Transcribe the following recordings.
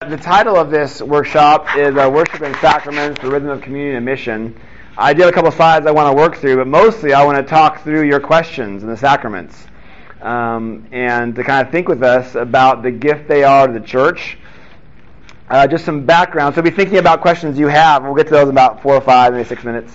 the title of this workshop is Worship and Sacraments, the Rhythm of Communion and Mission. I did a couple slides I want to work through, but mostly I want to talk through your questions in the sacraments and to kind of think with us about the gift they are to the church. Just some background. So be thinking about questions you have. We'll get to those in about 4 or 5, maybe 6 minutes.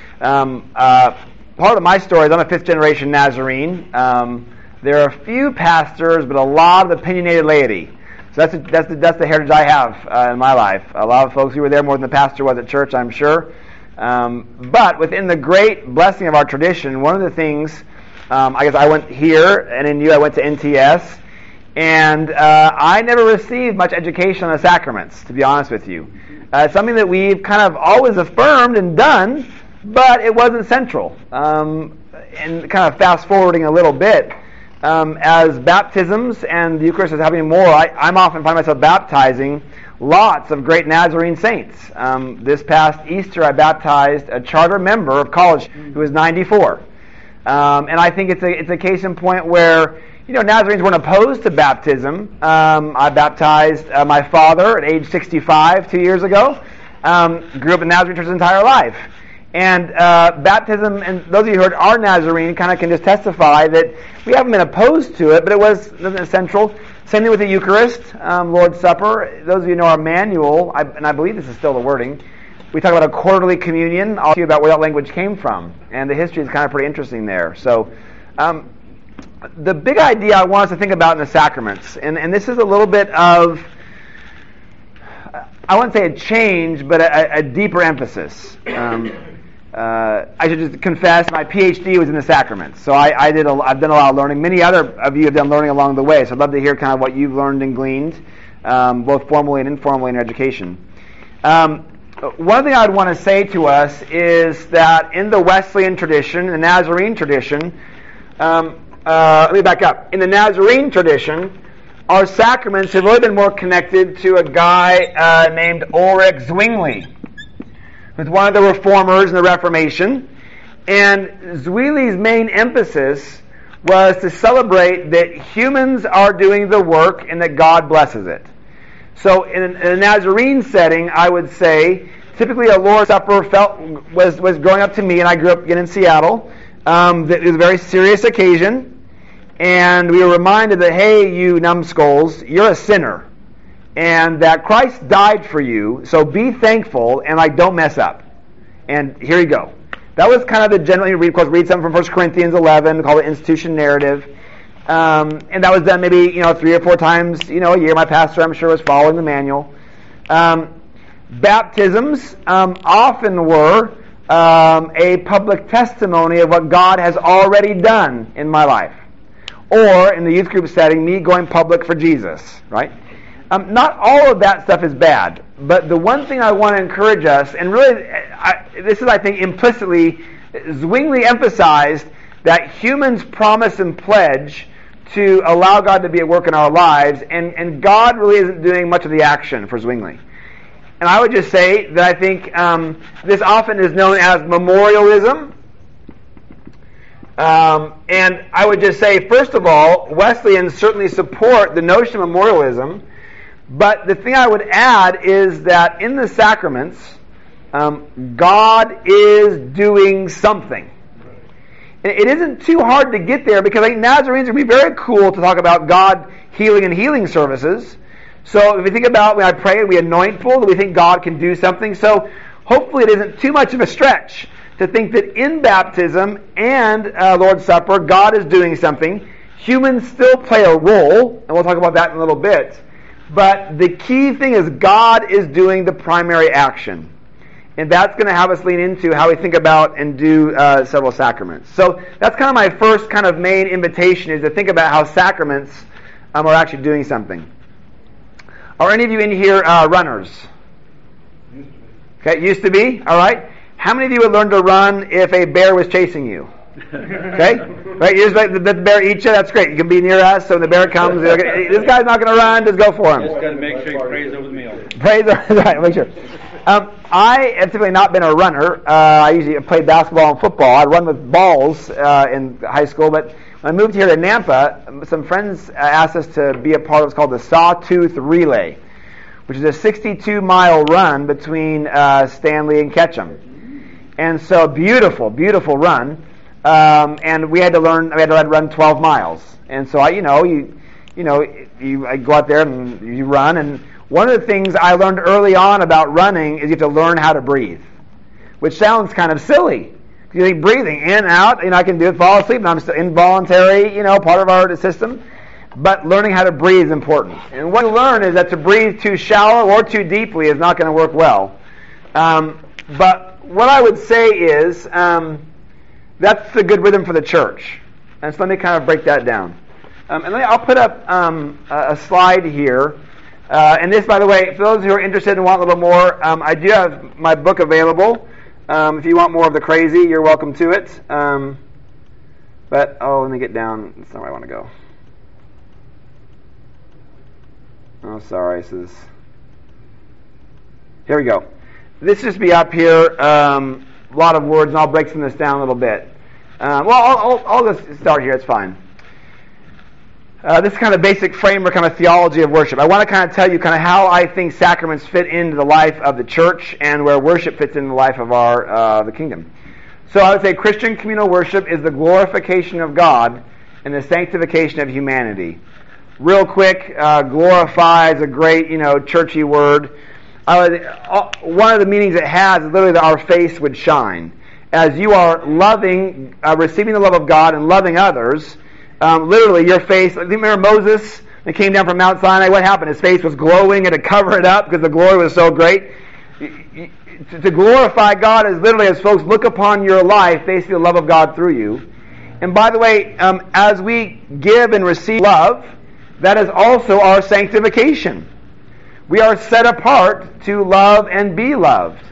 Part of my story is I'm a fifth-generation Nazarene. There are a few pastors, but a lot of opinionated laity. So that's the heritage I have in my life. A lot of folks who were there more than the pastor was at church, I'm sure. But within the great blessing of our tradition, one of the things, I guess I went here, and in you I went to NTS, and I never received much education on the sacraments, to be honest with you. It's something that we've kind of always affirmed and done, but it wasn't central. And kind of fast forwarding a little bit, as baptisms and the Eucharist is happening more, I'm often find myself baptizing lots of great Nazarene saints. This past Easter, I baptized a charter member of college who was 94. And I think it's a case in point where, Nazarenes weren't opposed to baptism. I baptized my father at age 65 2 years ago. Grew up in Nazarene church his entire life. And baptism, and those of you who are Nazarene kind of can just testify that we haven't been opposed to it, but it wasn't central. Same thing with the Eucharist, Lord's Supper. Those of you who know our manual, and I believe this is still the wording, we talk about a quarterly communion. I'll tell you about where that language came from. And the history is kind of pretty interesting there. So the big idea I want us to think about in the sacraments, and this is a little bit of, I wouldn't say a change, but a deeper emphasis. I should just confess, my PhD was in the sacraments, so I've done a lot of learning. Many other of you have done learning along the way, so I'd love to hear kind of what you've learned and gleaned, both formally and informally in your education. One thing I'd want to say to us is that in the Wesleyan tradition, the Nazarene tradition, let me back up. In the Nazarene tradition, our sacraments have really been more connected to a guy named Ulrich Zwingli, who's one of the reformers in the Reformation. And Zwingli's main emphasis was to celebrate that humans are doing the work and that God blesses it. So in a Nazarene setting, I would say, typically a Lord's Supper was growing up to me, and I grew up again in Seattle, that it was a very serious occasion. And we were reminded that, hey, you numbskulls, you're a sinner. And that Christ died for you, so be thankful and don't mess up. And here you go. That was kind of the general, read something from 1 Corinthians 11, called the institution narrative. And that was done maybe, 3 or 4 times, a year. My pastor, I'm sure, was following the manual. Baptisms often were a public testimony of what God has already done in my life. Or, in the youth group setting, me going public for Jesus, right? Not all of that stuff is bad, but the one thing I want to encourage us, and really, this is, I think, implicitly, Zwingli emphasized that humans promise and pledge to allow God to be at work in our lives, and God really isn't doing much of the action for Zwingli. And I would just say that I think this often is known as memorialism. And I would just say, first of all, Wesleyans certainly support the notion of memorialism, but the thing I would add is that in the sacraments, God is doing something. It isn't too hard to get there, because I think Nazarenes would be very cool to talk about God healing and healing services. So if we think about when I pray and we anoint people, that we think God can do something. So hopefully it isn't too much of a stretch to think that in baptism and Lord's Supper, God is doing something. Humans still play a role, and we'll talk about that in a little bit. But the key thing is God is doing the primary action. And that's going to have us lean into how we think about and do several sacraments. So that's kind of my first kind of main invitation, is to think about how sacraments are actually doing something. Are any of you in here runners? Okay, used to be? All right. How many of you would learn to run if a bear was chasing you? Okay? Right? You just let the bear eat you, that's great. You can be near us, so when the bear comes, this guy's not going to run, just go for him. Just got to make sure you praise over the meal. Praise over, right, make sure. I have typically not been a runner. I usually played basketball and football. I'd run with balls in high school, but when I moved here to Nampa, some friends asked us to be a part of what's called the Sawtooth Relay, which is a 62-mile run between Stanley and Ketchum. And so beautiful, beautiful run. And we had to run 12 miles. And so I go out there and you run. And one of the things I learned early on about running is you have to learn how to breathe, which sounds kind of silly. You think breathing in, out, I can do it, fall asleep, and I'm still involuntary, part of our system. But learning how to breathe is important. And what you learn is that to breathe too shallow or too deeply is not going to work well. But what I would say is that's a good rhythm for the church. And so let me kind of break that down. I'll put up a slide here. And this, by the way, for those who are interested and want a little more, I do have my book available. If you want more of the crazy, you're welcome to it. Let me get down. That's not where I want to go. Oh, sorry. Here we go. This just be up here. A lot of words, and I'll break some of this down a little bit. I'll just start here. It's fine. This is kind of basic framework, kind of theology of worship. I want to kind of tell you kind of how I think sacraments fit into the life of the church and where worship fits into the life of the kingdom. So I would say Christian communal worship is the glorification of God and the sanctification of humanity. Real quick, glorify is a great, churchy word. One of the meanings it has is literally that our face would shine. As you are loving, receiving the love of God and loving others, literally your face, remember Moses, when he came down from Mount Sinai, what happened? His face was glowing and to cover it up because the glory was so great. To glorify God is literally as folks look upon your life, they see the love of God through you. And by the way, as we give and receive love, that is also our sanctification. We are set apart to love and be loved.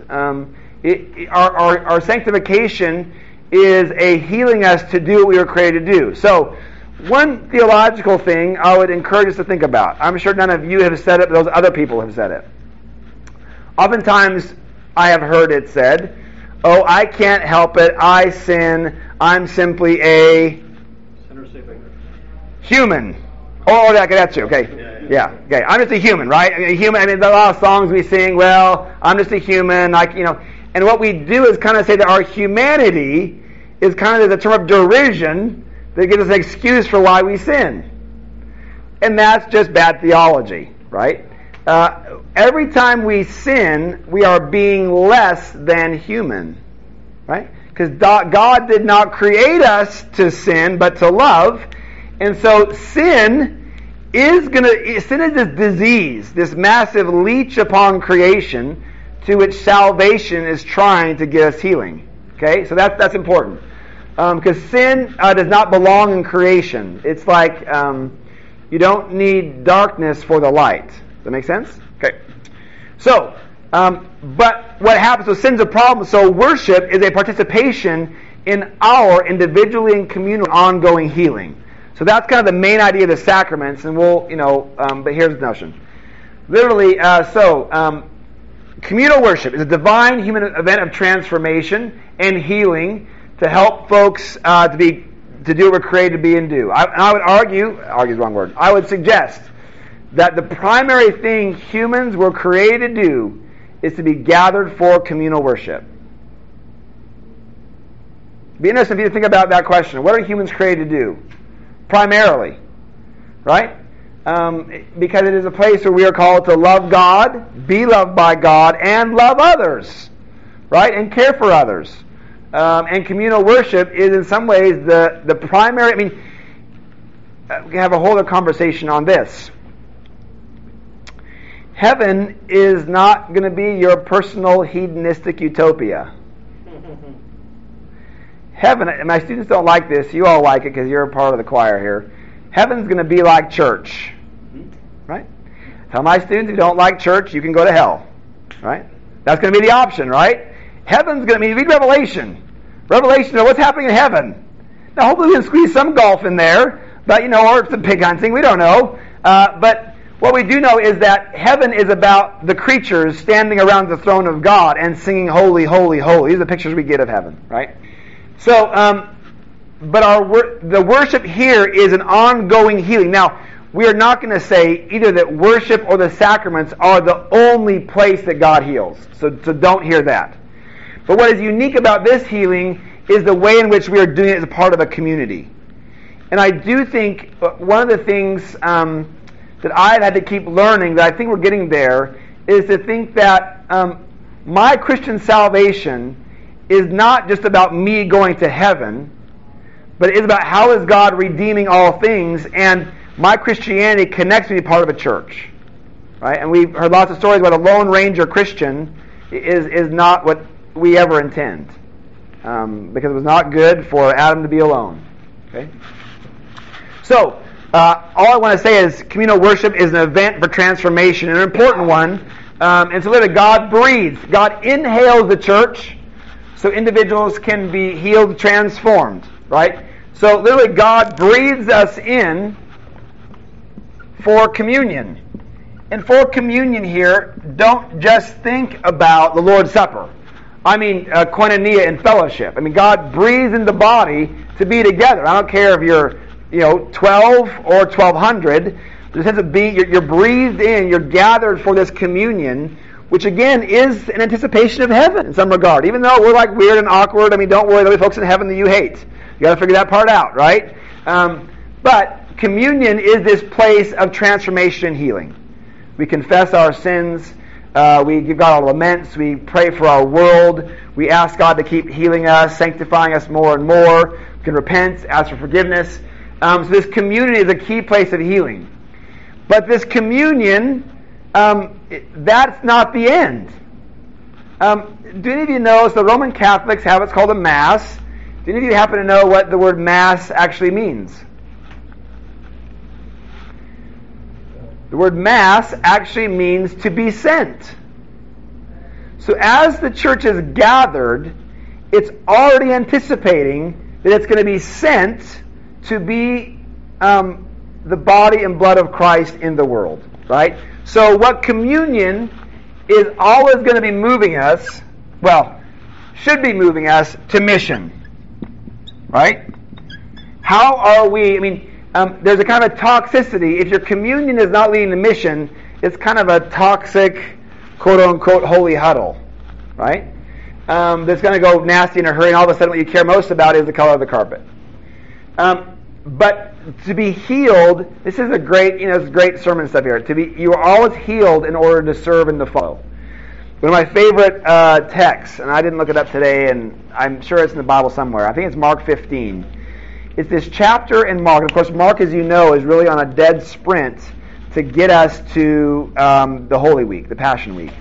Our sanctification is a healing us to do what we were created to do. So, one theological thing I would encourage us to think about. I'm sure none of you have said it, but those other people have said it. Oftentimes, I have heard it said, "Oh, I can't help it. I sin. I'm simply a human." Oh, that's you. Okay. Yeah. Okay. I'm just a human, right? A human. There's a lot of songs we sing. Well, I'm just a human. And what we do is kind of say that our humanity is kind of the term of derision that gives us an excuse for why we sin. And that's just bad theology, right? Every time we sin, we are being less than human, right? Because God did not create us to sin, but to love. And so sin is this disease, this massive leech upon creation to which salvation is trying to give us healing. Okay, so that's important. Because sin does not belong in creation. It's like you don't need darkness for the light. Does that make sense? Okay. So, but what happens, so sin's a problem, so worship is a participation in our individually and communal ongoing healing. So that's kind of the main idea of the sacraments, and but here's the notion. Literally, communal worship is a divine human event of transformation and healing to help folks to do what we're created to be and do. I would argue is the wrong word. I would suggest that the primary thing humans were created to do is to be gathered for communal worship. Be interesting for you to think about that question. What are humans created to do? Primarily, right? Because it is a place where we are called to love God, be loved by God, and love others, right? And care for others. And communal worship is in some ways the primary. We can have a whole other conversation on this. Heaven is not going to be your personal hedonistic utopia. Heaven, and my students don't like this, you all like it because you're a part of the choir here. Heaven's going to be like church, right? Tell my students, if you don't like church, you can go to hell, right? That's going to be the option, right? Heaven's going to be, read Revelation. Revelation, what's happening in heaven? Now, hopefully we can squeeze some golf in there, but, or some pig hunting, we don't know. But what we do know is that heaven is about the creatures standing around the throne of God and singing, holy, holy, holy. These are the pictures we get of heaven, right? So, but the worship here is an ongoing healing. Now, we are not going to say either that worship or the sacraments are the only place that God heals. So don't hear that. But what is unique about this healing is the way in which we are doing it as a part of a community. And I do think one of the things that I've had to keep learning, that I think we're getting there, is to think that my Christian salvation is not just about me going to heaven, but it is about how is God redeeming all things, and my Christianity connects me to be part of a church. Right? And we've heard lots of stories about a Lone Ranger Christian is not what we ever intend. Because it was not good for Adam to be alone. Okay? So, all I want to say is communal worship is an event for transformation, an important one. And so literally God breathes. God inhales the church so individuals can be healed, transformed. Right? So literally God breathes us in for communion. And for communion here, don't just think about the Lord's Supper. I mean koinonia and fellowship. I mean, God breathes in the body to be together. I don't care if you're 12 or 1,200. The sense of being, you're breathed in, you're gathered for this communion, which again is an anticipation of heaven in some regard. Even though we're like weird and awkward, I mean, don't worry, there'll be folks in heaven that you hate. You got to figure that part out, right? But communion is this place of transformation and healing. We confess our sins. We give God our laments. We pray for our world. We ask God to keep healing us, sanctifying us more and more. We can repent, ask for forgiveness. So this community is a key place of healing. But this communion, that's not the end. Do any of you know, so the Roman Catholics have what's called a Mass. Do any of you happen to know what the word Mass actually means? The word Mass actually means to be sent. So as the church is gathered, it's already anticipating that it's going to be sent to be the body and blood of Christ in the world. Right? So what communion is always going to be moving us, should be moving us to mission. Right? How are we, there's a kind of a toxicity. If your communion is not leading to mission, it's kind of a toxic, quote-unquote, holy huddle, right? That's going to go nasty in a hurry, and all of a sudden what you care most about is the color of the carpet. But to be healed, this is a great, it's great sermon stuff here. You are always healed in order to serve and to follow. One of my favorite texts, and I didn't look it up today, and I'm sure it's in the Bible somewhere. I think it's Mark 15. It's this chapter in Mark. Of course, Mark, as you know, is really on a dead sprint to get us to the Holy Week, the Passion Week.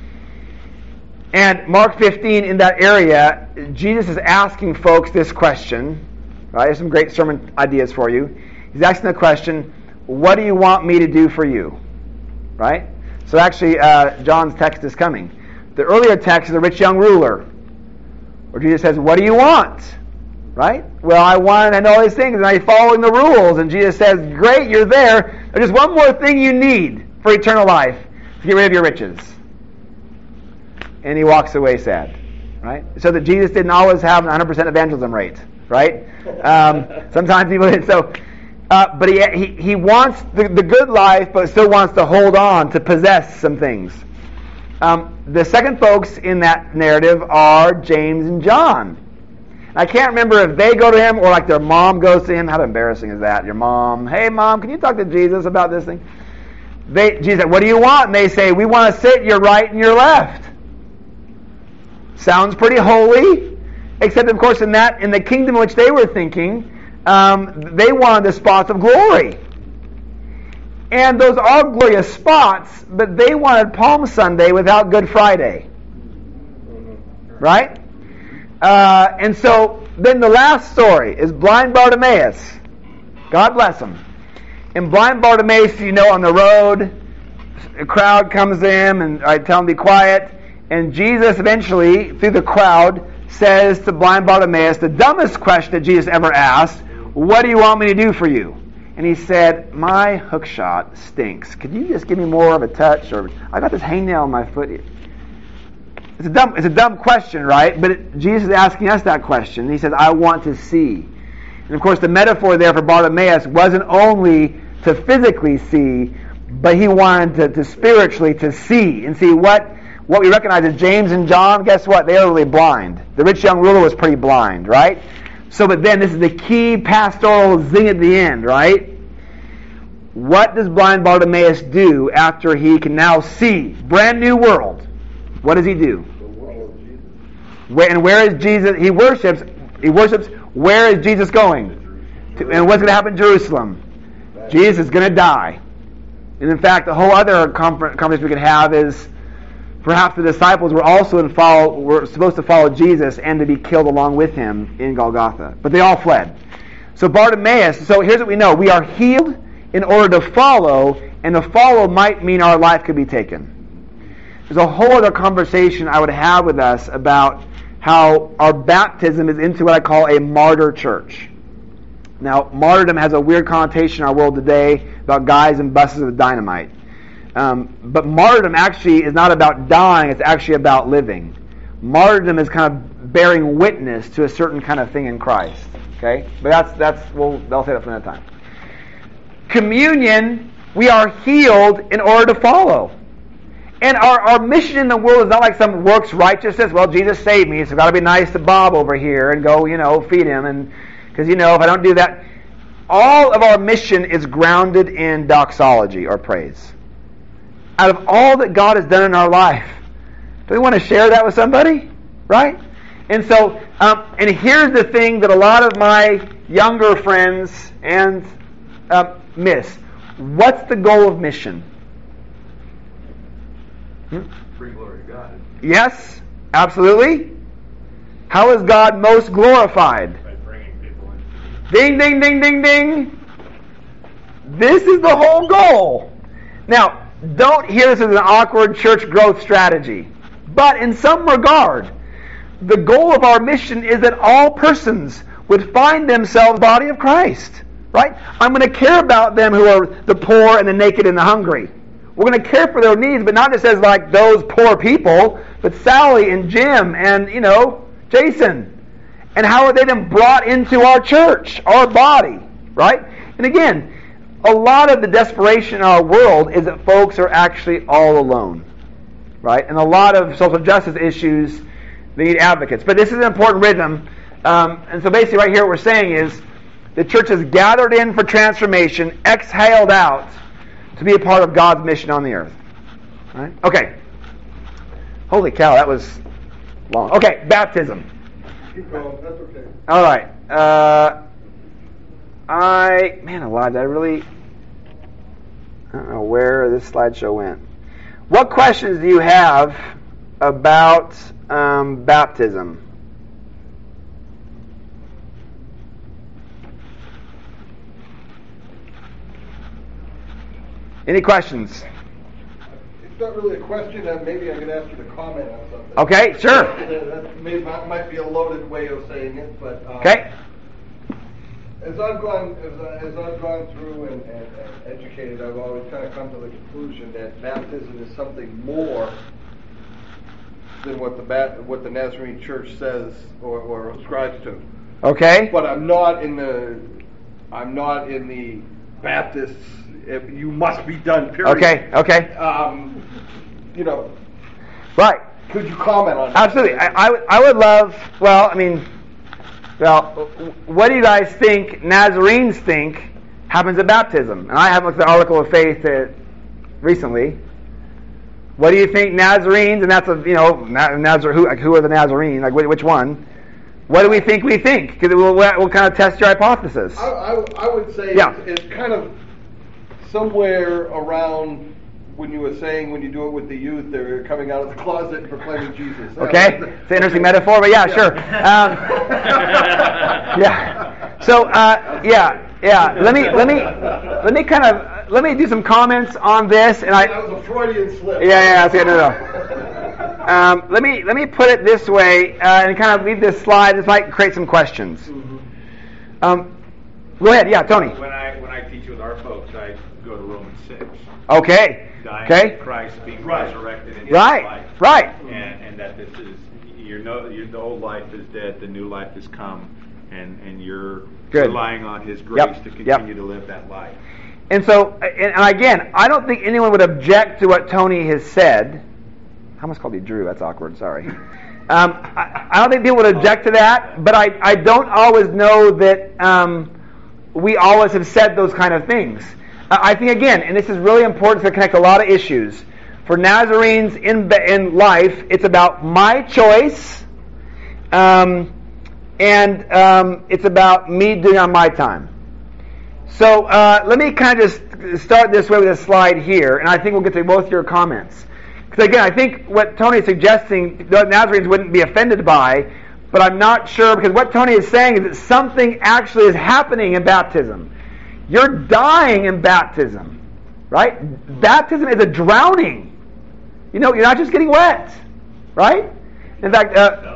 And Mark 15, in that area, Jesus is asking folks this question. Right? There's some great sermon ideas for you. He's asking the question, what do you want me to do for you? Right? So actually, John's text is coming. The earlier text is the rich young ruler, where Jesus says, what do you want? Right? Well, I want to know all these things, and I'm following the rules. And Jesus says, great, you're there. There's just one more thing you need for eternal life, to get rid of your riches. And he walks away sad. Right? So that Jesus didn't always have an 100% evangelism rate. Right? Sometimes people did. So, but he wants the good life, but still wants to hold on, to possess some things. The second folks in that narrative are James and John. I can't remember if they go to him or like their mom goes to him. How embarrassing is that? Your mom, hey mom, can you talk to Jesus about this thing? Jesus said, what do you want? And they say, we want to sit your right and your left. Sounds pretty holy, except of course in the kingdom in which they were thinking, they wanted the spots of glory. And those are glorious spots, but they wanted Palm Sunday without Good Friday. Right? And so then the last story is blind Bartimaeus. God bless him. And blind Bartimaeus, on the road, a crowd comes in and I tell him to be quiet. And Jesus eventually, through the crowd, says to blind Bartimaeus the dumbest question that Jesus ever asked, what do you want me to do for you? And he said, my hook shot stinks. Could you just give me more of a touch? Or I got this hangnail on my foot. It's a dumb question, right? But Jesus is asking us that question. He says, I want to see. And of course, the metaphor there for Bartimaeus wasn't only to physically see, but he wanted to spiritually to see and see what we recognize as James and John. Guess what? They are really blind. The rich young ruler was pretty blind, right? So, but then this is the key pastoral zing at the end, right? What does blind Bartimaeus do after he can now see? Brand new world. What does he do? Where is Jesus? He worships. Where is Jesus going? And what's going to happen in Jerusalem? Jesus is going to die. And in fact, the whole other conversation we could have is perhaps the disciples were supposed to follow Jesus and to be killed along with him in Golgotha. But they all fled. So Bartimaeus, so here's what we know. We are healed in order to follow, and to follow might mean our life could be taken. There's a whole other conversation I would have with us about how our baptism is into what I call a martyr church. Now, martyrdom has a weird connotation in our world today about guys and buses with dynamite. But martyrdom actually is not about dying, it's actually about living. Martyrdom is kind of bearing witness to a certain kind of thing in Christ. Okay? But I'll say that for another time. Communion, we are healed in order to follow. And our mission in the world is not like some works righteousness. Well, Jesus saved me, so I've got to be nice to Bob over here and go, feed him. And because, if I don't do that, all of our mission is grounded in doxology or praise. Out of all that God has done in our life, do we want to share that with somebody? Right? And so, and here's the thing that a lot of my younger friends and miss. What's the goal of mission? Bring glory to God. Yes, absolutely. How is God most glorified? By bringing people in. Ding, ding, ding, ding, ding. This is the whole goal. Now, don't hear this as an awkward church growth strategy. But in some regard, the goal of our mission is that all persons would find themselves the body of Christ. Right? I'm going to care about them who are the poor and the naked and the hungry. We're going to care for their needs, but not just as like those poor people, but Sally and Jim and, Jason. And how are they then brought into our church, our body? Right? And again, a lot of the desperation in our world is that folks are actually all alone. Right? And a lot of social justice issues, they need advocates. But this is an important rhythm. And so basically right here what we're saying is, the church is gathered in for transformation, exhaled out to be a part of God's mission on the earth. All right? Okay. Holy cow, that was long. Okay, baptism. Keep going, that's okay. All right. I don't know where this slideshow went. What questions do you have about baptism? Any questions? It's not really a question. Maybe I could ask you to comment on something. Okay, sure. That might be a loaded way of saying it, but okay. As I've gone through and educated, I've always kind of come to the conclusion that baptism is something more than what the Nazarene Church says or ascribes to. Okay. But I'm not in the Baptists. You must be done. Period. Okay. Right. Could you comment on that? Absolutely. I would love. What do you guys think Nazarenes think happens at baptism? And I haven't looked at the article of faith recently. What do you think Nazarenes? And that's who are the Nazarenes? Like which one? What do we think? Because we'll kind of test your hypothesis. I would say it's kind of somewhere around when you were saying when you do it with the youth, they're coming out of the closet and proclaiming Jesus. Okay, it's an interesting metaphor, but yeah, sure. So let me do some comments on this, and that was a Freudian slip. No. Let me put it this way, and kind of leave this slide. This might create some questions. Mm-hmm. Go ahead, Tony. When I teach with our folks, I go to Romans 6. Okay. Dying in Christ, being resurrected in His life. Right. And that this is the old life is dead, the new life has come, and you're relying on His grace to continue to live that life. And so, and again, I don't think anyone would object to what Tony has said. I almost called you Drew. That's awkward. Sorry. I don't think people would object to that, but I don't always know that we always have said those kind of things. I think, again, and this is really important to connect a lot of issues. For Nazarenes in life, it's about my choice, and it's about me doing on my time. So let me kind of just start this way with a slide here, and I think we'll get to both your comments. Because again, I think what Tony is suggesting, the Nazarenes wouldn't be offended by, but I'm not sure, because what Tony is saying is that something actually is happening in baptism. You're dying in baptism, right? Baptism is a drowning. You know, you're not just getting wet, right? In fact,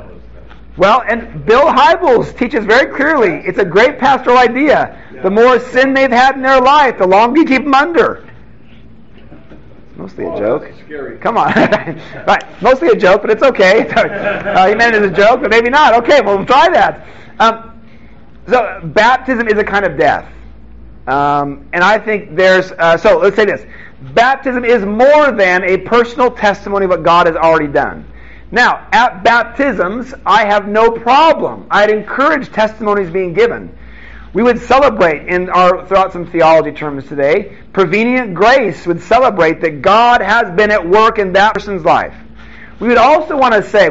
and Bill Hybels teaches very clearly, it's a great pastoral idea. The more sin they've had in their life, the longer you keep them under. Mostly a joke. That's scary. Come on. Right. Mostly a joke, but it's okay. He meant it as a joke, but maybe not. Okay, well, we'll try that. So baptism is a kind of death. And I think there's... so let's say this. Baptism is more than a personal testimony of what God has already done. Now, at baptisms, I have no problem. I'd encourage testimonies being given. We would celebrate, throughout some theology terms today, prevenient grace would celebrate that God has been at work in that person's life. We would also want to say,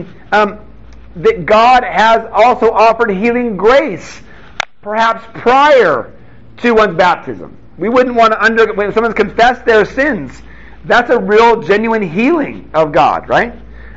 that God has also offered healing grace, perhaps prior to one's baptism. We wouldn't want to when someone's confessed their sins, that's a real, genuine healing of God, right?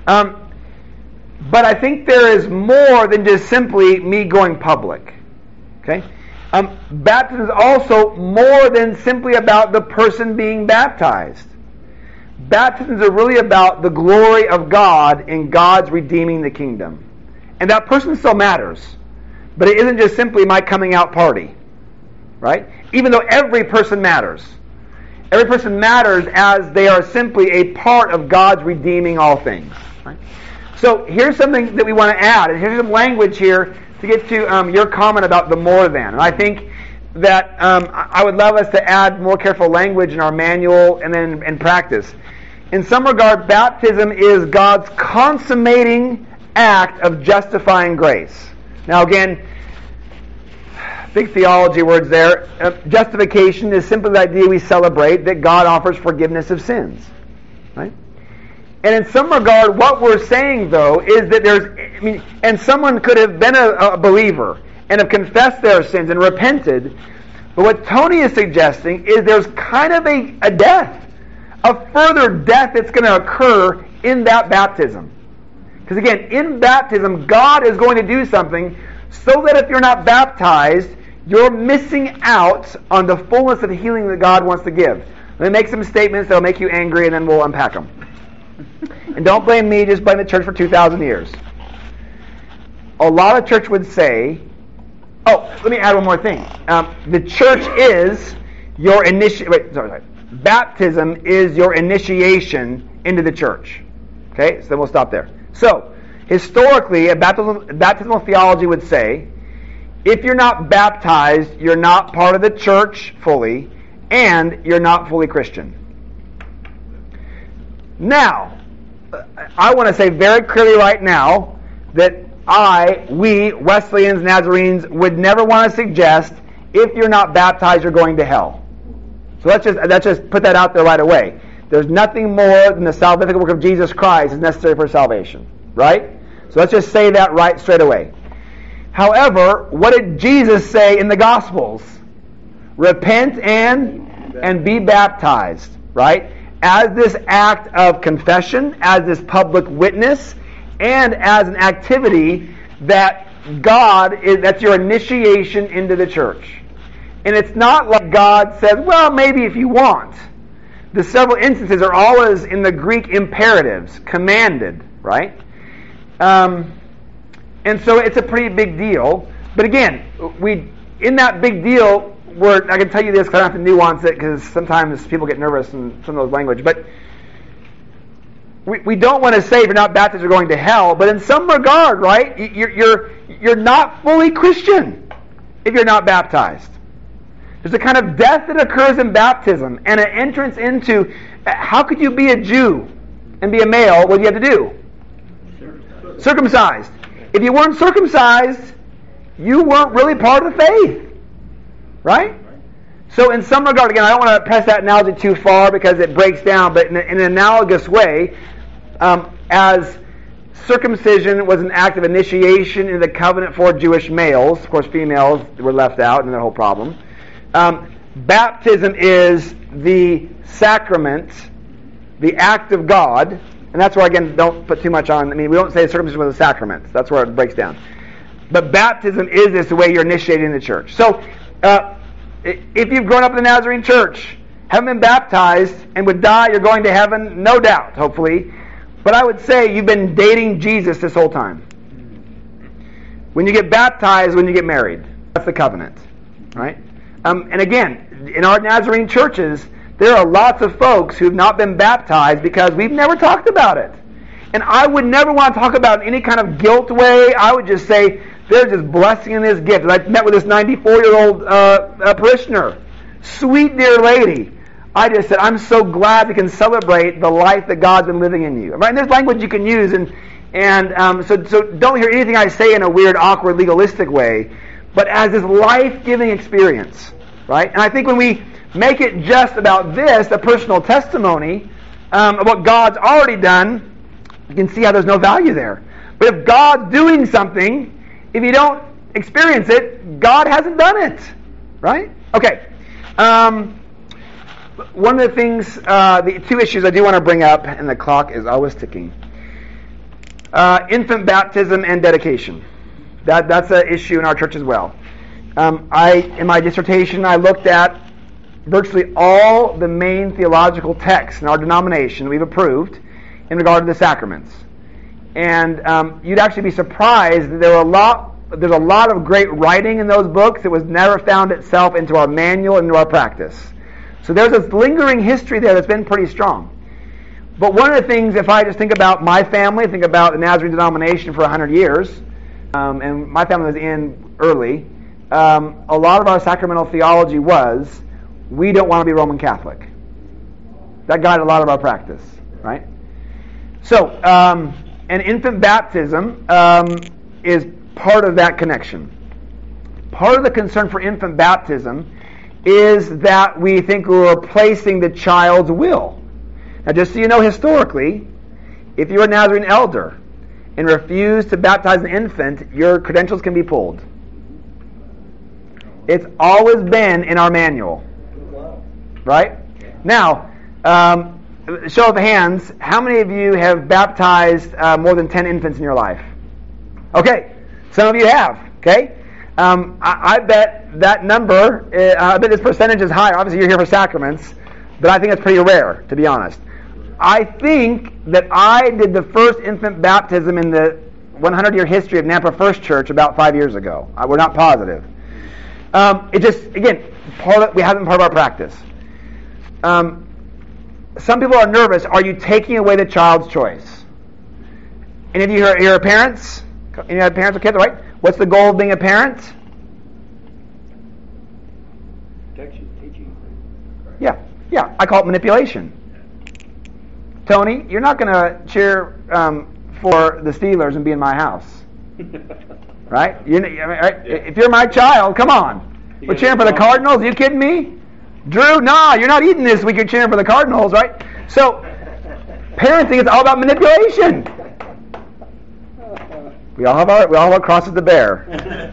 But I think there is more than just simply me going public. Okay? Baptism is also more than simply about the person being baptized. Baptisms are really about the glory of God in God's redeeming the kingdom. And that person still matters. But it isn't just simply my coming out party. Right? Even though every person matters. Every person matters as they are simply a part of God's redeeming all things. Right? So here's something that we want to add. And here's some language here to get to your comment about the more than. And I think that I would love us to add more careful language in our manual and then in practice. In some regard, baptism is God's consummating act of justifying grace. Now again, big theology words there. Justification is simply the idea we celebrate that God offers forgiveness of sins. Right? And in some regard, what we're saying, though, is that and someone could have been a believer and have confessed their sins and repented, but what Tony is suggesting is there's kind of a death, a further death that's going to occur in that baptism. Because again, in baptism, God is going to do something so that if you're not baptized, you're missing out on the fullness of healing that God wants to give. Let me make some statements that will make you angry, and then we'll unpack them. And don't blame me, just blame the church for 2,000 years. A lot of church would say, let me add one more thing. The church is your baptism is your initiation into the church. Okay, so then we'll stop there. So, historically, a baptismal theology would say, if you're not baptized, you're not part of the church fully, and you're not fully Christian. Now, I want to say very clearly right now that we, Wesleyans, Nazarenes, would never want to suggest if you're not baptized, you're going to hell. So let's just put that out there right away. There's nothing more than the salvific work of Jesus Christ is necessary for salvation. Right? So let's just say that right straight away. However, what did Jesus say in the Gospels? Repent and be baptized. Right? As this act of confession, as this public witness, and as an activity that that's your initiation into the church. And it's not like God says, well, maybe if you want. The several instances are always in the Greek imperatives, commanded, right? And so it's a pretty big deal. But again, in that big deal, I can tell you this because I don't have to nuance it because sometimes people get nervous in some of those language. But we don't want to say if you're not baptized, you're going to hell. But in some regard, right, you're not fully Christian if you're not baptized. There's a kind of death that occurs in baptism and an entrance into, how could you be a Jew and be a male? What do you have to do? Circumcised. If you weren't circumcised, you weren't really part of the faith. Right? So in some regard, again, I don't want to press that analogy too far because it breaks down, but in an analogous way, as circumcision was an act of initiation in the covenant for Jewish males, of course females were left out in the whole problem. Baptism is the sacrament, the act of God, and that's where, again, don't put too much on. I mean, we don't say circumcision was a sacrament. That's where it breaks down. But baptism is this the way you're initiated in the church. So, if you've grown up in the Nazarene church, haven't been baptized, and would die, you're going to heaven, no doubt, hopefully. But I would say you've been dating Jesus this whole time. When you get baptized, when you get married. That's the covenant. Right? And again, in our Nazarene churches, there are lots of folks who have not been baptized because we've never talked about it. And I would never want to talk about it in any kind of guilt way. I would just say, there's this blessing in this gift. And I met with this 94-year-old parishioner. Sweet dear lady. I just said, I'm so glad we can celebrate the life that God's been living in you. Right? And there's language you can use. So don't hear anything I say in a weird, awkward, legalistic way. But as this life-giving experience. Right? And I think when we make it just about this, the personal testimony of what God's already done, you can see how there's no value there. But if God's doing something, if you don't experience it, God hasn't done it. Right? Okay. One of the things, the two issues I do want to bring up, and the clock is always ticking. Infant baptism and dedication. That's an issue in our church as well. In my dissertation, I looked at virtually all the main theological texts in our denomination we've approved in regard to the sacraments. And you'd actually be surprised that there's a lot of great writing in those books that was never found itself into our manual and into our practice. So there's this lingering history there that's been pretty strong. But one of the things, if I just think about my family, think about the Nazarene denomination for 100 years, and my family was in early, a lot of our sacramental theology was, we don't want to be Roman Catholic. That guided a lot of our practice, right? So, and infant baptism is part of that connection. Part of the concern for infant baptism is that we think we're replacing the child's will. Now, just so you know, historically, if you're a Nazarene elder and refuse to baptize an infant, your credentials can be pulled. It's always been in our manual. Right? Now, show of hands, how many of you have baptized more than 10 infants in your life? Okay, some of you have. Okay, I bet that number, I bet this percentage is higher. Obviously, you're here for sacraments, but I think it's pretty rare, to be honest. I think that I did the first infant baptism in the 100-year history of Nampa First Church about 5 years ago. We're not positive. It just, again, we haven't been part of our practice. Some people are nervous. Are you taking away the child's choice? Any of you here are parents? Any of you parents or kids, right? What's the goal of being a parent? Protection, teaching. Yeah. I call it manipulation. Tony, you're not going to cheer for the Steelers and be in my house, right? Right? Yeah. If you're my child, come on. We're cheering for the Cardinals. Are you kidding me? Drew, nah, you're not eating this week. You're cheering for the Cardinals, right? So, parenting is all about manipulation. We all have our crosses to bear.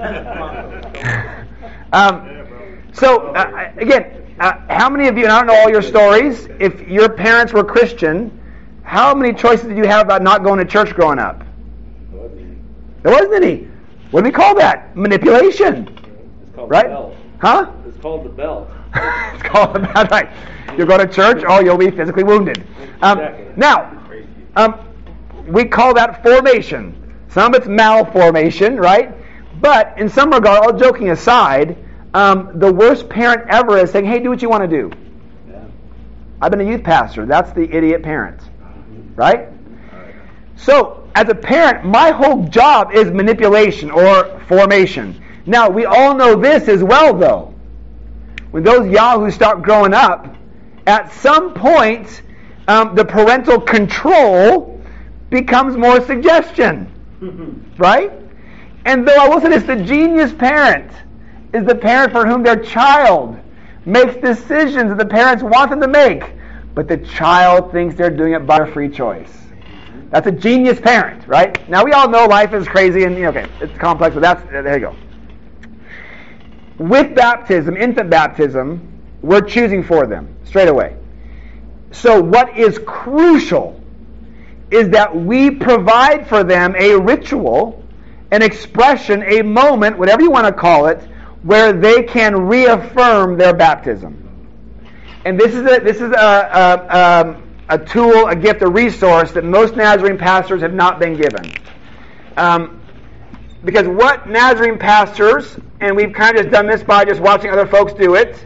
Again, how many of you, and I don't know all your stories, if your parents were Christian, how many choices did you have about not going to church growing up? There wasn't any. What do we call that? Manipulation. It's called right? The belt. Huh? It's called the belt. It's called the belt, right. You go to church, you'll be physically wounded. Now, we call that formation. Some of it's malformation, right? But in some regard, all joking aside, the worst parent ever is saying, hey, do what you want to do. Yeah. I've been a youth pastor. That's the idiot parent. Right? So, as a parent, my whole job is manipulation or formation. Now, we all know this as well, though. when those yahoos start growing up, at some point, the parental control becomes more suggestion. Right? And though I will say this, the genius parent is the parent for whom their child makes decisions that the parents want them to make, but the child thinks they're doing it by their free choice. That's a genius parent, right? Now we all know life is crazy and it's complex, but there you go. With baptism, infant baptism, we're choosing for them straight away. So what is crucial is that we provide for them a ritual, an expression, a moment, whatever you want to call it, where they can reaffirm their baptism. And this is a tool, a gift, a resource that most Nazarene pastors have not been given. Because what Nazarene pastors, and we've kind of just done this by just watching other folks do it,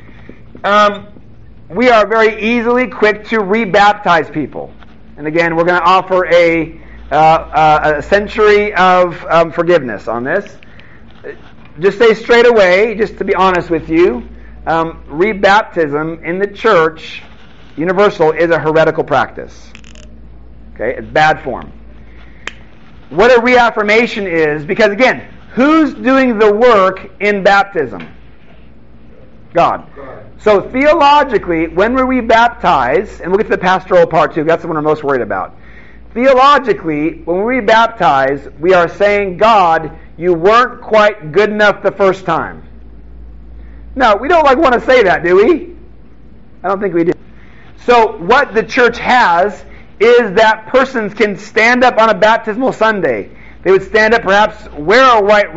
we are very easily quick to rebaptize people. And again, we're going to offer a century of forgiveness on this. Just say straight away, just to be honest with you, rebaptism in the church, universal, is a heretical practice. Okay, it's bad form. What a reaffirmation is, because again, who's doing the work in baptism? God. So theologically, when we rebaptize, and we'll get to the pastoral part too, that's the one we're most worried about. Theologically, when we rebaptize, we are saying, God, you weren't quite good enough the first time. No, we don't want to say that, do we? I don't think we do. So what the church has is that persons can stand up on a baptismal Sunday. They would stand up, perhaps wear a white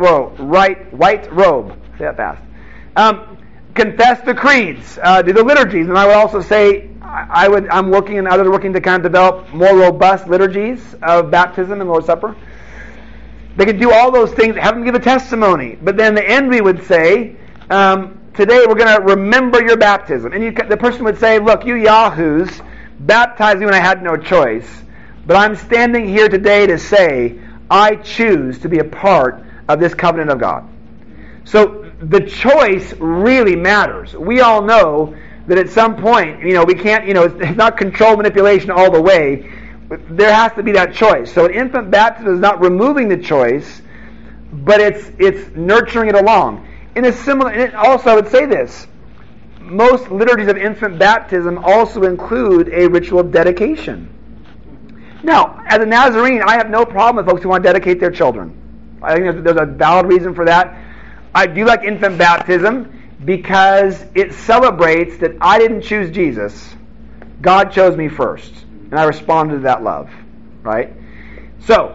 robe. Say that fast. Confess the creeds, do the liturgies, and I would also say I'm working and others are working to kind of develop more robust liturgies of baptism and Lord's Supper. They could do all those things, have them give a testimony, but then the end we would say, today we're going to remember your baptism. And the person would say, look, you yahoos baptized me when I had no choice, but I'm standing here today to say I choose to be a part of this covenant of God. So the choice really matters. We all know that at some point, we can't, it's not control manipulation all the way. There has to be that choice. So an infant baptism is not removing the choice, but it's nurturing it along. And also I would say this, most liturgies of infant baptism also include a ritual of dedication. Now, as a Nazarene, I have no problem with folks who want to dedicate their children. I think there's a valid reason for that. I do like infant baptism because it celebrates that I didn't choose Jesus. God chose me first. And I responded to that love. Right? So,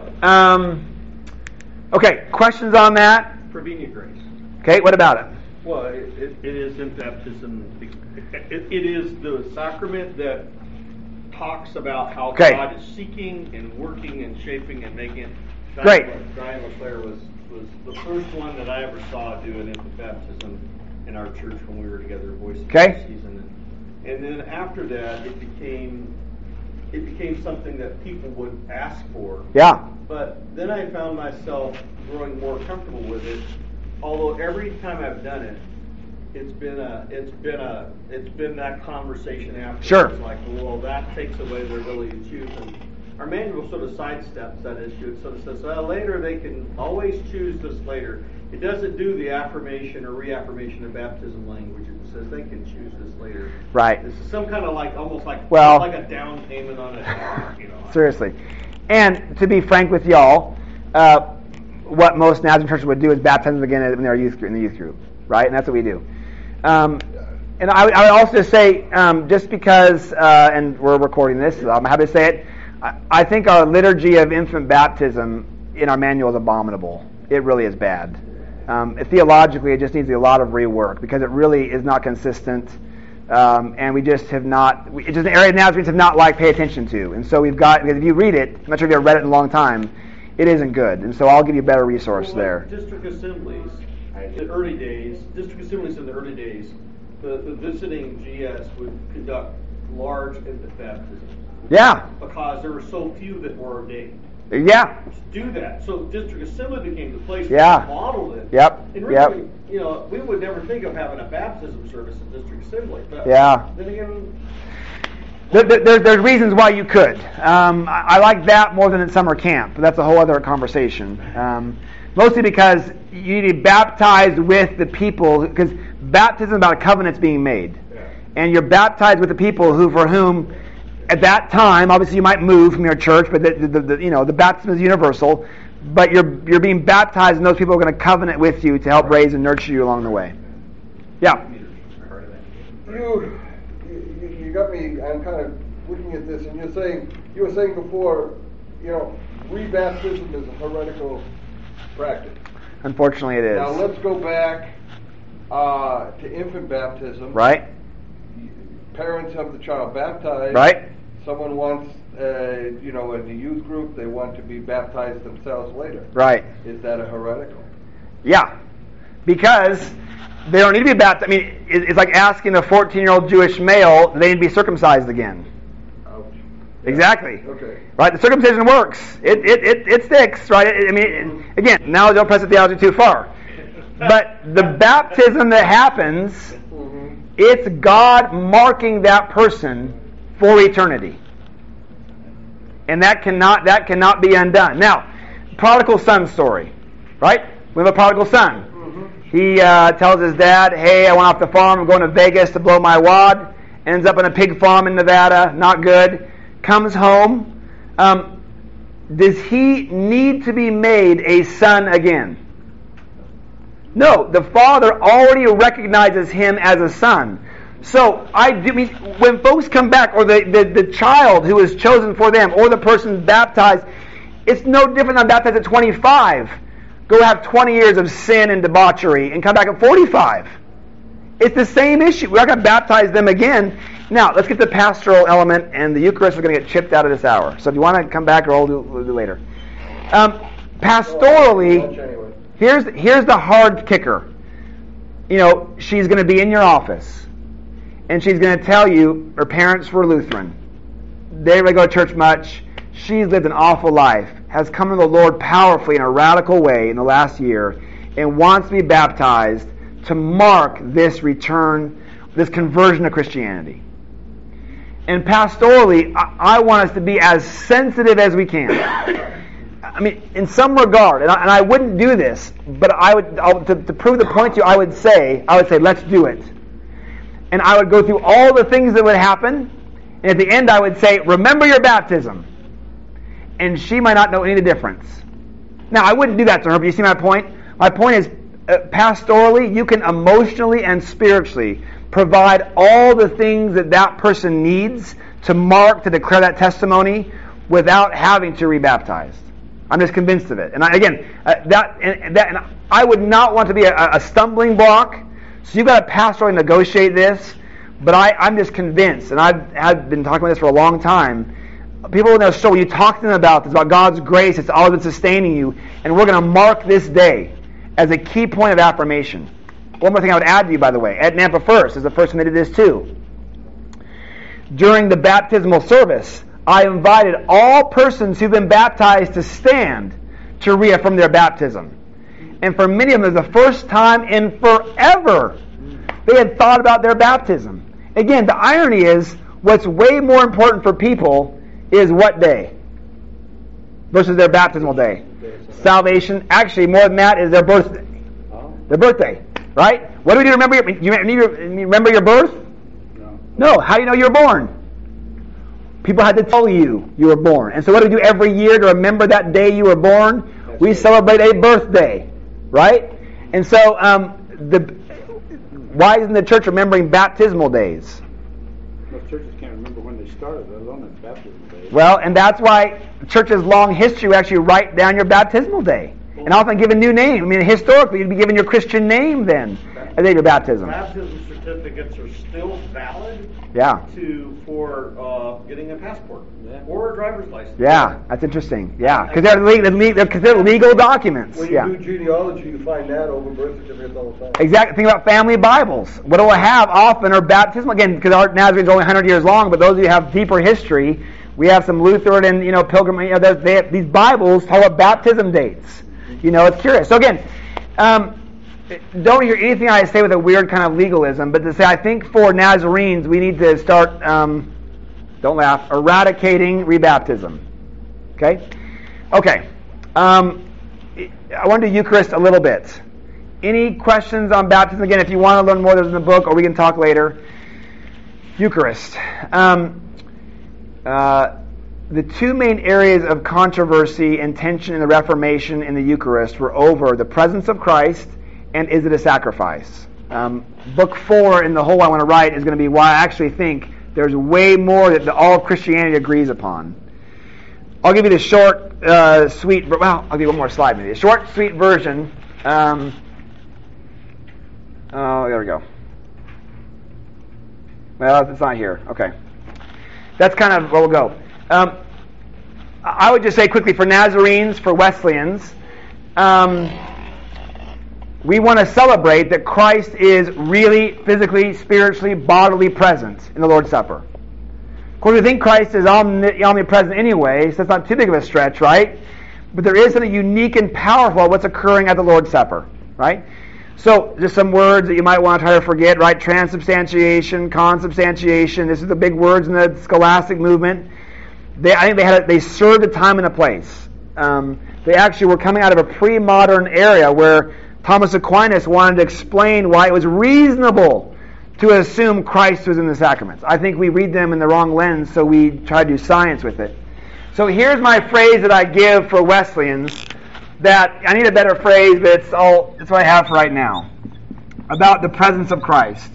okay, questions on that? Prevenient grace. Okay, what about it? Well, it is in baptism. It is the sacrament that talks about how God is seeking and working and shaping and making. Great. Brian LeClaire was the first one that I ever saw do an infant baptism in our church when we were together at Voice of the Season. And then after that, it became something that people would ask for. Yeah. But then I found myself growing more comfortable with it. Although every time I've done it, it's been that conversation after. Sure. It's like, well, that takes away their ability to choose. And our manual sort of sidesteps that issue. It sort of says, well, later they can always choose this later. It doesn't do the affirmation or reaffirmation of baptism language. It says they can choose this later. Right. This is some kind of almost like a down payment on a car. Seriously. And to be frank with y'all, what most Nazarene churches would do is baptize them again in their youth group, right? And that's what we do. And I would also say, just because, and we're recording this, so I'm happy to say it, I think our liturgy of infant baptism in our manual is abominable. It really is bad. Theologically, it just needs a lot of rework because it really is not consistent, and we just have not. It's just an area Nazarenes have not pay attention to. And so because if you read it, I'm not sure if you've read it in a long time, it isn't good. And so I'll give you a better resource there. District assemblies in the early days, the visiting GS would conduct large infant baptisms. Yeah. Because there were so few that were ordained. Yeah. Do that. So District Assembly became the place Yeah. that modeled it. Yep. And Yep. really, we would never think of having a baptism service at District Assembly. But Yeah. then again, There's reasons why you could. I like that more than in summer camp, but that's a whole other conversation. Mostly because you need to be baptized with the people, because baptism is about a covenant being made. Yeah. And you're baptized with the people for whom, at that time, obviously you might move from your church, but the baptism is universal. But you're being baptized, and those people are going to covenant with you to help raise and nurture you along the way. Yeah. You got me. I'm kind of looking at this, and you were saying before, rebaptism is a heretical practice. Unfortunately, it is. Now let's go back to infant baptism. Right. Parents have the child baptized. Right. Someone wants, in the youth group, they want to be baptized themselves later. Right. Is that a heretical? Yeah. Because they don't need to be baptized. I mean, it's like asking a 14-year-old Jewish male, they need to be circumcised again. Ouch. Exactly. Okay. Right? The circumcision works. It sticks, right? Again, now don't press the theology too far. But the baptism that happens, it's God marking that person for eternity. And that cannot be undone. Now, prodigal son story, right? We have a prodigal son. He tells his dad, hey, I went off the farm, I'm going to Vegas to blow my wad. Ends up in a pig farm in Nevada, not good. Comes home. Does he need to be made a son again? No, the father already recognizes him as a son. So when folks come back, or the child who is chosen for them, or the person baptized, it's no different than baptized at 25. Go have 20 years of sin and debauchery and come back at 45. It's the same issue. We're not going to baptize them again. Now, let's get the pastoral element, and the Eucharist. We're going to get chipped out of this hour. So if you want to come back, or we'll do later. Pastorally, here's the hard kicker. She's going to be in your office, and she's going to tell you her parents were Lutheran. They didn't really go to church much. She's lived an awful life, has come to the Lord powerfully in a radical way in the last year, and wants to be baptized to mark this return, this conversion to Christianity. And pastorally, I want us to be as sensitive as we can. I mean, in some regard, and I wouldn't do this, but to prove the point to you, I would say, let's do it. And I would go through all the things that would happen, and at the end I would say, remember your baptism. And she might not know any of the difference. Now, I wouldn't do that to her, but you see my point? My point is, pastorally, you can emotionally and spiritually provide all the things that person needs to declare that testimony without having to rebaptize. I'm just convinced of it. And I would not want to be a stumbling block. So you've got to pastorally negotiate this. But I'm just convinced, and I've been talking about this for a long time. People in their story, when you talk to them about this, about God's grace, it's always been sustaining you, and we're going to mark this day as a key point of affirmation. One more thing I would add to you, by the way. Ed Nampa First is the first one that did this too. During the baptismal service, I invited all persons who've been baptized to stand to reaffirm their baptism. And for many of them, it was the first time in forever they had thought about their baptism. Again, the irony is, what's way more important for people is what day versus their baptismal day. Salvation, actually, more than that, is their birthday. Their birthday, right? What do we do to remember? You remember your birth? No. How do you know you were born? People had to tell you were born. And so what do we do every year to remember that day you were born? We celebrate a birthday, right? And so why isn't the church remembering baptismal days? Most churches can't remember when they started, let alone their baptismal day. Well, and that's why church's long history will actually write down your baptismal day. And often give a new name. I mean, historically, you'd be given your Christian name then, at the day of your baptism. Baptism certificates are still valid. Yeah. For getting a passport or a driver's license. Yeah, that's interesting. Yeah, because they're considered legal documents. When you do genealogy, you find that over birth certificates all the time. Exactly. Think about family Bibles. What do I have often are baptismal. Again, because our Nazarene's only 100 years long, but those of you who have deeper history We have some Lutheran and Pilgrim. They have, these Bibles talk about baptism dates. It's curious. So again, don't hear anything I say with a weird kind of legalism, but to say I think for Nazarenes we need to start. Don't laugh. Eradicating rebaptism. Okay. I want to do Eucharist a little bit. Any questions on baptism? Again, if you want to learn more, there's in the book, or we can talk later. Eucharist. The two main areas of controversy and tension in the Reformation in the Eucharist were over the presence of Christ and is it a sacrifice. Book 4 in the whole I want to write is going to be why I actually think there's way more that all of Christianity agrees upon. I'll give you the short, sweet, I'll give you one more slide maybe. A short, sweet version. There we go. Well, it's not here. Okay. That's kind of where we'll go. I would just say quickly for Nazarenes, for Wesleyans, we want to celebrate that Christ is really physically, spiritually, bodily present in the Lord's Supper. Of course, we think Christ is omnipresent anyway, so that's not too big of a stretch, right? But there is something unique and powerful about what's occurring at the Lord's Supper, right? So, just some words that you might want to try to forget, right? Transubstantiation, consubstantiation. This is the big words in the scholastic movement. I think they served a time and a place. They actually were coming out of a pre-modern area where Thomas Aquinas wanted to explain why it was reasonable to assume Christ was in the sacraments. I think we read them in the wrong lens, so we try to do science with it. So here's my phrase that I give for Wesleyans. That I need a better phrase, but it's what I have for right now about the presence of Christ.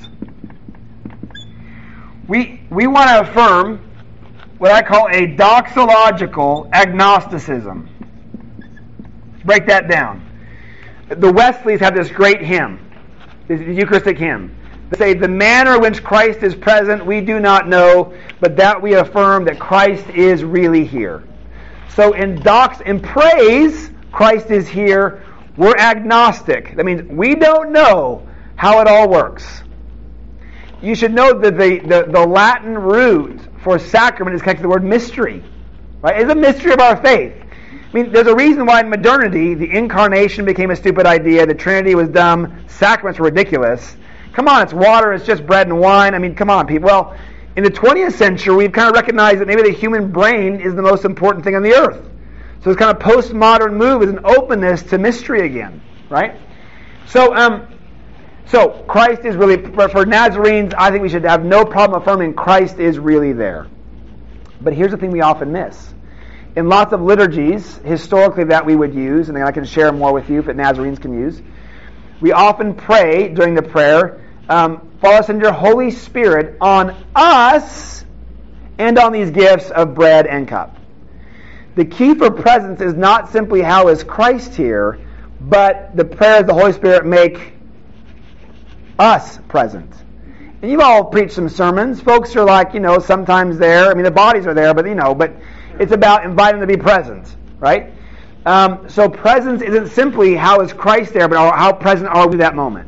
We want to affirm what I call a doxological agnosticism. Break that down. The Wesleys have this great hymn, this Eucharistic hymn. They say, "The manner in which Christ is present we do not know, but that we affirm that Christ is really here." So in praise, Christ is here. We're agnostic. That means we don't know how it all works. You should know that the Latin root for sacrament is connected to the word mystery. Right? It's a mystery of our faith. I mean, there's a reason why in modernity the incarnation became a stupid idea, the Trinity was dumb, sacraments were ridiculous. Come on, it's water, it's just bread and wine. I mean, come on, people. Well, in the 20th century, we've kind of recognized that maybe the human brain is the most important thing on the earth. So this kind of postmodern move is an openness to mystery again, right? So Christ is really, for Nazarenes, I think we should have no problem affirming Christ is really there. But here's the thing we often miss. In lots of liturgies, historically that we would use, and I can share more with you that Nazarenes can use, we often pray during the prayer, Father, send your Holy Spirit on us and on these gifts of bread and cup. The key for presence is not simply how is Christ here, but the prayer of the Holy Spirit make us present. And you've all preached some sermons. Folks are like, sometimes there. I mean, the bodies are there, but it's about inviting them to be present, right? So presence isn't simply how is Christ there, but how present are we at that moment.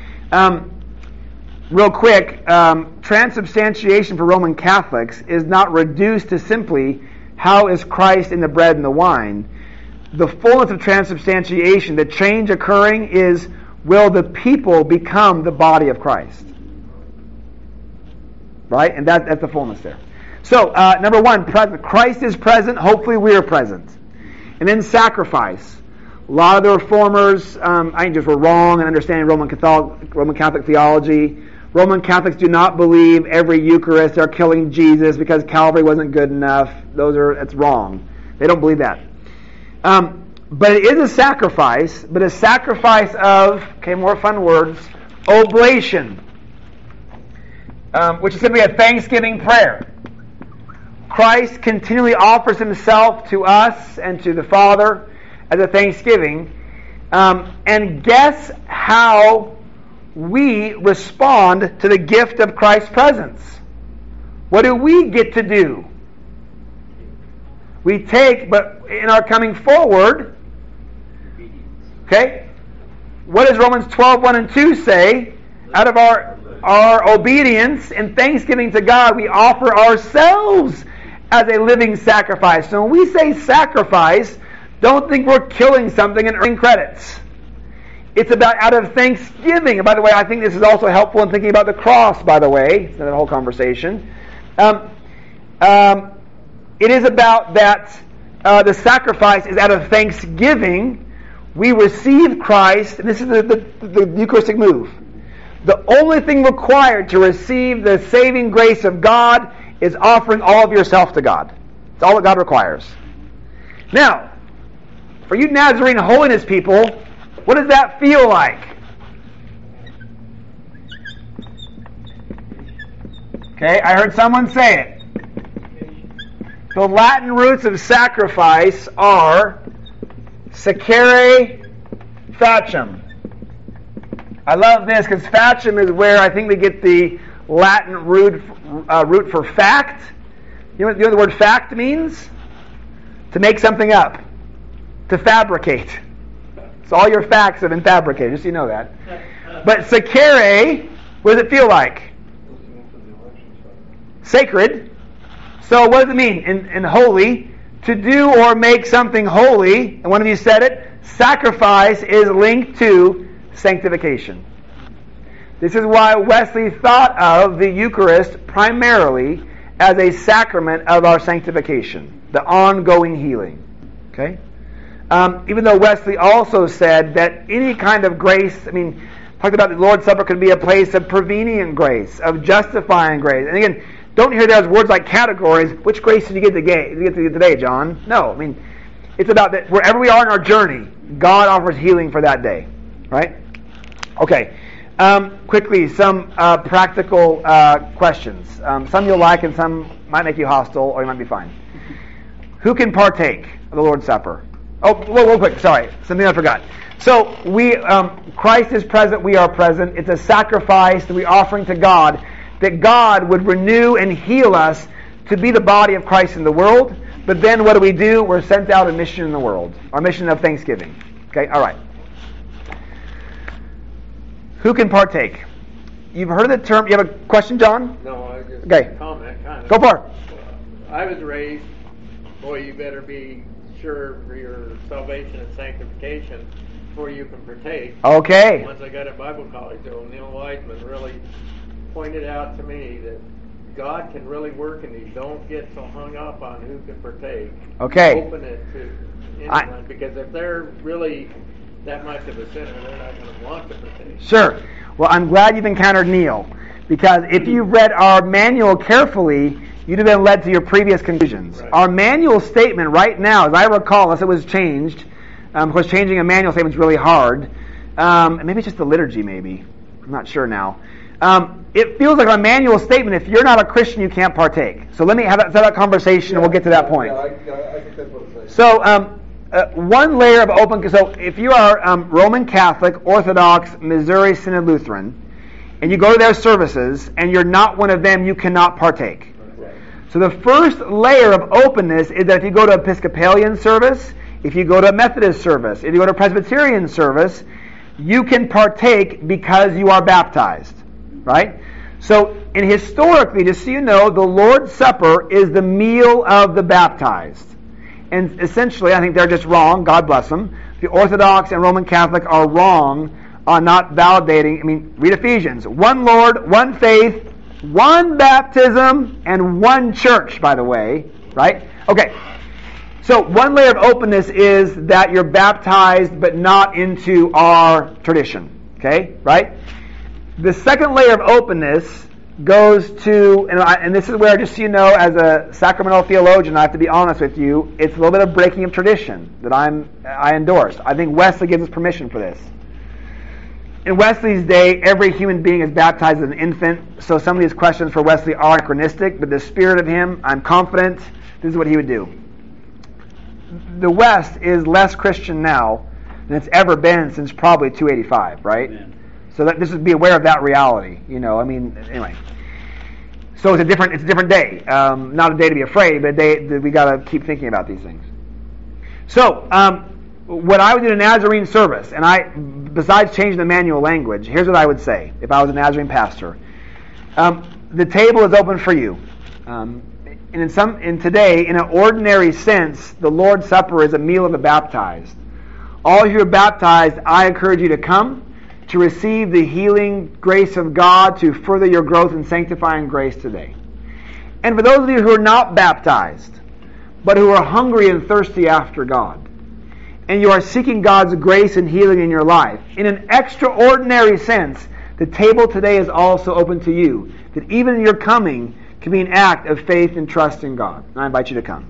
Real quick, transubstantiation for Roman Catholics is not reduced to simply how is Christ in the bread and the wine. The fullness of transubstantiation, the change occurring is, will the people become the body of Christ? Right? And that's the fullness there. So, number one, present. Christ is present. Hopefully we are present. And then sacrifice. A lot of the reformers, I think, just were wrong in understanding Roman Catholic theology. Roman Catholics do not believe every Eucharist they're killing Jesus because Calvary wasn't good enough. That's wrong. They don't believe that. But it is a sacrifice, but a sacrifice of, more fun words, oblation, which is simply a thanksgiving prayer. Christ continually offers himself to us and to the Father as a thanksgiving. And guess how we respond to the gift of Christ's presence? What do we get to do? We take, but in our coming forward, okay, what does Romans 12:1 and 2 say? Out of our obedience and thanksgiving to God, we offer ourselves as a living sacrifice. So when we say sacrifice, don't think we're killing something and earning credits. It's about out of thanksgiving. And by the way, I think this is also helpful in thinking about the cross, by the way, in that whole conversation. It is about that the sacrifice is out of thanksgiving. We receive Christ, and this is the Eucharistic move. The only thing required to receive the saving grace of God is offering all of yourself to God. It's all that God requires. Now, for you Nazarene holiness people, what does that feel like? Okay, I heard someone say it. The Latin roots of sacrifice are secere facem. I love this because facem is where I think we get the Latin root for fact. You know what the word fact means? To make something up. To fabricate. So all your facts have been fabricated, just so you know that. But secere, what does it feel like? Sacred. So what does it mean in holy? To do or make something holy, and one of you said it, sacrifice is linked to sanctification. This is why Wesley thought of the Eucharist primarily as a sacrament of our sanctification, the ongoing healing. Okay? Even though Wesley also said that any kind of grace, talked about the Lord's Supper could be a place of prevenient grace, of justifying grace. And again, don't hear those words like categories. Which grace did you get today, John? No, it's about that wherever we are in our journey, God offers healing for that day. Right? Okay. Quickly, some practical questions. Some you'll like and some might make you hostile or you might be fine. Who can partake of the Lord's Supper? Oh, real quick, sorry. Something I forgot. So, Christ is present, we are present. It's a sacrifice that we're offering to God, that God would renew and heal us to be the body of Christ in the world. But then what do? We're sent out on mission in the world. Our mission of thanksgiving. Okay, all right. Who can partake? You've heard of the term. You have a question, John? No, I just okay. Comment, kind of. Go for it. I was raised, boy, you better be sure for your salvation and sanctification before you can partake. Okay. Once I got at Bible college, Neil Wiseman really pointed out to me that God can really work in these. Don't get so hung up on who can partake. Okay. Open it to anyone, because if they're really that much of a sinner, they're not going to want to partake. Sure. Well, I'm glad you've encountered Neil, because if you read our manual carefully, you'd have been led to your previous conclusions. Right. Our manual statement right now, as I recall, unless it was changed, because changing a manual statement is really hard. Maybe it's just the liturgy, maybe. I'm not sure now. It feels like a manual statement. If you're not a Christian, you can't partake. So let me have that conversation, and we'll get to that point. I think that's what it says. So, one layer of open. So, if you are Roman Catholic, Orthodox, Missouri Synod Lutheran, and you go to their services, and you're not one of them, you cannot partake. So, the first layer of openness is that if you go to Episcopalian service, if you go to a Methodist service, if you go to a Presbyterian service, you can partake because you are baptized. Right? So, and historically, just so you know, the Lord's Supper is the meal of the baptized. And essentially, I think they're just wrong, God bless them. The Orthodox and Roman Catholic are wrong on not validating, read Ephesians. One Lord, one faith, one baptism, and one church, by the way. Right? Okay. So, one layer of openness is that you're baptized, but not into our tradition. Okay? Right? The second layer of openness goes to, and this is where, just so you know, as a sacramental theologian, I have to be honest with you, it's a little bit of breaking of tradition that I endorse. I think Wesley gives us permission for this. In Wesley's day, every human being is baptized as an infant, so some of these questions for Wesley are anachronistic, but the spirit of him, I'm confident, this is what he would do. The West is less Christian now than it's ever been since probably 285, right? Amen. So that this would be aware of that reality, anyway. So it's a different day. Not a day to be afraid, but a day that we got to keep thinking about these things. So, what I would do in a Nazarene service, and besides changing the manual language, here's what I would say if I was a Nazarene pastor. The table is open for you. in today, in an ordinary sense, the Lord's Supper is a meal of the baptized. All who are baptized, I encourage you to come to receive the healing grace of God to further your growth in sanctifying grace today. And for those of you who are not baptized, but who are hungry and thirsty after God, and you are seeking God's grace and healing in your life, in an extraordinary sense, the table today is also open to you, that even in your coming can be an act of faith and trust in God. And I invite you to come.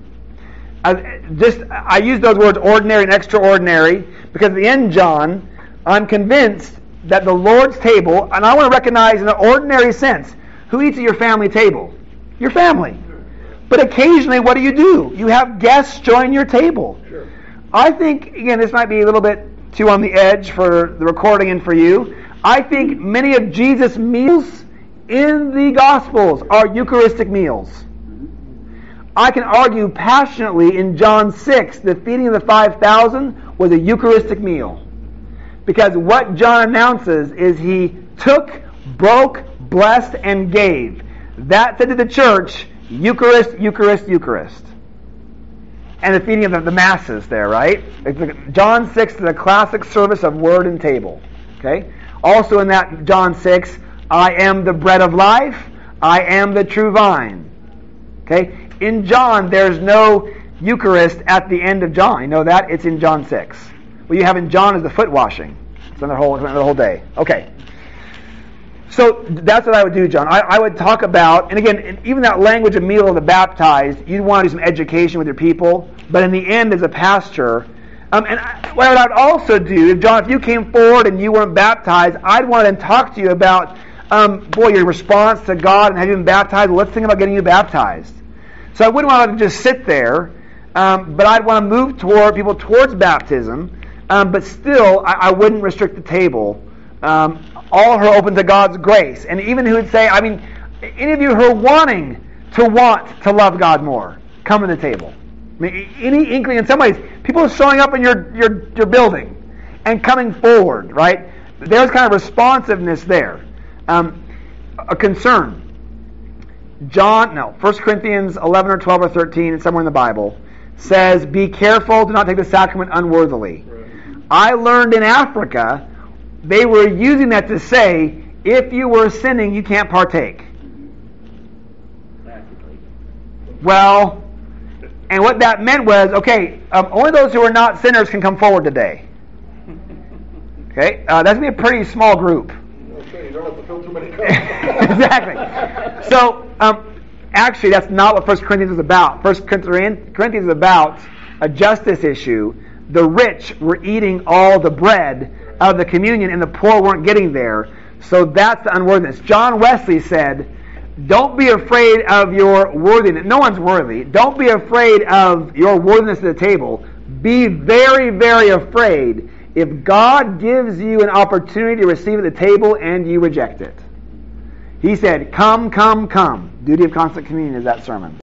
I use those words ordinary and extraordinary because at the end, John, I'm convinced that the Lord's table, and I want to recognize in an ordinary sense, who eats at your family table? Your family. But occasionally, what do? You have guests join your table. Sure. I think, again, this might be a little bit too on the edge for the recording and for you. I think many of Jesus' meals in the Gospels are Eucharistic meals. I can argue passionately in John 6, the feeding of the 5,000 was a Eucharistic meal. Because what John announces is he took, broke, blessed, and gave. That said to the church, Eucharist, Eucharist, Eucharist. And the feeding of the masses there, right? John 6 is a classic service of word and table. Okay? Also in that John 6, I am the bread of life, I am the true vine. Okay? In John, there's no Eucharist at the end of John. You know that? It's in John 6. What you have in John is the foot washing. It's on the whole day. Okay. So that's what I would do, John. I would talk about, and again, even that language of meal of the baptized, you'd want to do some education with your people, but in the end, as a pastor, what I would also do, if you came forward and you weren't baptized, I'd want to then talk to you about, your response to God and have you been baptized. Well, let's think about getting you baptized. So I wouldn't want to just sit there, but I'd want to move people towards baptism, but still, I wouldn't restrict the table. All who are open to God's grace. And even who would say, any of you who are wanting to love God more, come to the table. Any inkling, in some ways, people are showing up in your building and coming forward, right? There's kind of responsiveness there. A concern. 1 Corinthians 11 or 12 or 13, it's somewhere in the Bible, says, be careful, do not take the sacrament unworthily. Right. I learned in Africa, they were using that to say, if you were sinning, you can't partake. Well, and what that meant was, only those who are not sinners can come forward today. Okay, that's going to be a pretty small group. Okay, you don't have to fill too many cups. Exactly. So, actually, that's not what 1 Corinthians is about. 1 Corinthians is about a justice issue. The rich were eating all the bread of the communion, and the poor weren't getting there. So that's the unworthiness. John Wesley said, don't be afraid of your worthiness. No one's worthy. Don't be afraid of your worthiness at the table. Be very, very afraid if God gives you an opportunity to receive at the table and you reject it. He said, come, come, come. Duty of constant communion is that sermon.